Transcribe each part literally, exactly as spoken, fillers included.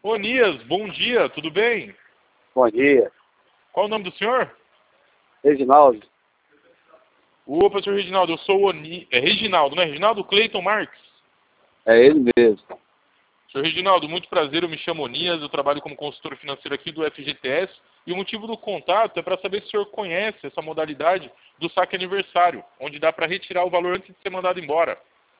Onias, bom dia, tudo bem? Bom dia. Qual o nome do senhor? Reginaldo. Opa, senhor Reginaldo, eu sou o Oni... É Reginaldo, não é? Reginaldo Cleiton Marques. É ele mesmo. Senhor Reginaldo, muito prazer, eu me chamo Onias, eu trabalho como consultor financeiro aqui do F G T S e o motivo do contato é para saber se o senhor conhece essa modalidade do saque aniversário, onde dá para retirar o valor antes de ser mandado embora.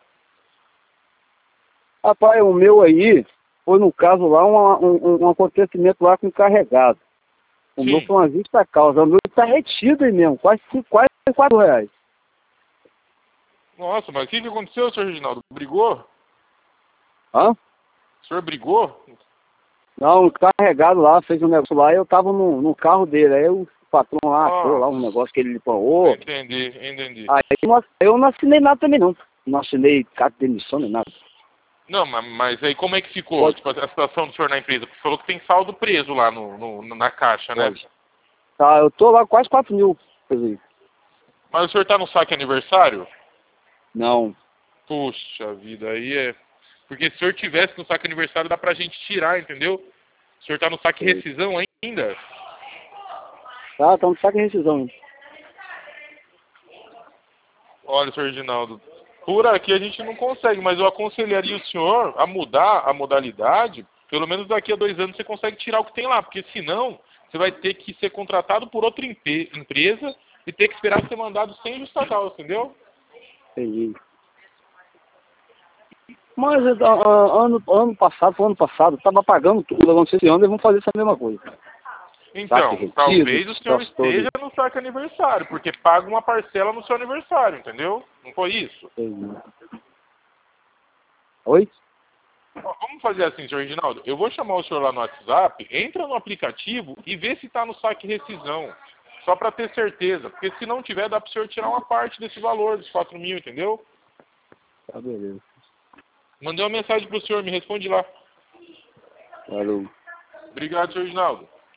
Rapaz, o meu aí foi, no caso lá, um, um, um acontecimento lá com encarregado. O Sim. meu foi uma vista causa. O meu está retido aí mesmo, quase, quase quatro reais. Nossa, mas o que, que aconteceu, senhor Reginaldo? Brigou? Hã? O senhor brigou? Não, o carregado lá, fez um negócio lá, eu tava no, no carro dele, aí o patrão lá achou lá um Nossa. negócio que ele pagou. Entendi, entendi. Aí eu não, eu não assinei nada também não. Não assinei carta de demissão nem nada. Não, mas, mas aí como é que ficou Pode. tipo, a situação do senhor na empresa? Porque falou que tem saldo preso lá no, no- na caixa, né? Pode. Tá, eu tô lá quase quatro mil. Quer dizer, Mas o senhor tá no saque aniversário? não. Puxa vida, aí é... Porque se o senhor tivesse no saque aniversário, dá pra gente tirar, entendeu? O senhor tá no saque Sei. rescisão ainda? Tá, tá no saco de rescisão. Hein? Olha, senhor Reginaldo, por aqui a gente não consegue, mas eu aconselharia o senhor a mudar a modalidade. Pelo menos daqui a dois anos você consegue tirar o que tem lá, porque senão você vai ter que ser contratado por outra empe- empresa e ter que esperar ser mandado sem justa causa, entendeu? Entendi. Mas ah, ah, ano, ano passado, foi ano passado, tava pagando tudo. Eu não sei se ano eles vão fazer essa mesma coisa. Saque Então, retido, talvez o senhor troço todo. esteja no saque aniversário, porque paga uma parcela no seu aniversário, entendeu? Não foi isso? Entendi. Oi? Ó, vamos fazer assim, senhor Reginaldo. Eu vou chamar o senhor lá no WhatsApp, entra no aplicativo e vê se está no saque rescisão. Só para ter certeza. Porque se não tiver, dá para o senhor tirar uma parte desse valor, dos quatro mil, entendeu? Tá, beleza. Mandei uma mensagem para o senhor, me responde lá. Falou. Obrigado, senhor Reginaldo.